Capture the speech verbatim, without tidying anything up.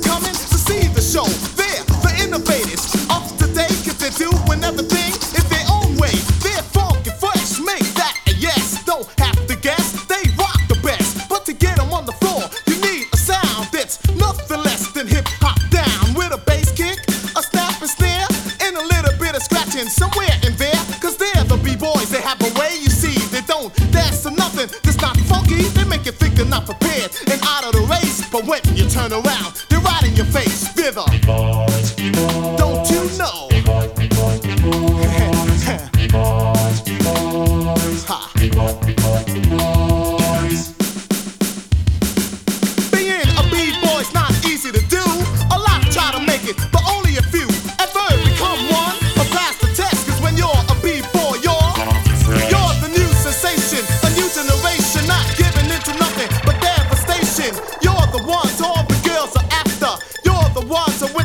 coming to see the show. They're the innovators, up to date, cause they're doing everything in their own way. They're funky, fresh, make that a yes. Don't have to guess, they rock the best. But to get them on the floor, you need a sound that's nothing less than hip hop down. With a bass kick, a snap and snare, and a little bit of scratching somewhere in there. Cause they're the B-boys, they have a way, you see. They don't dance to nothing that's not funky. They make you think they're not prepared and out of the race. But when you turn around, they're right in your face. They're the don't you know? Ha. Being a B-boy's not easy to do. A lot try to make it, but only a few ever become one or pass the test. Cause when you're a B-boy, you're You're the new sensation, a new generation, not giving into nothing but devastation. You're the ones all the girls are after. You're the ones that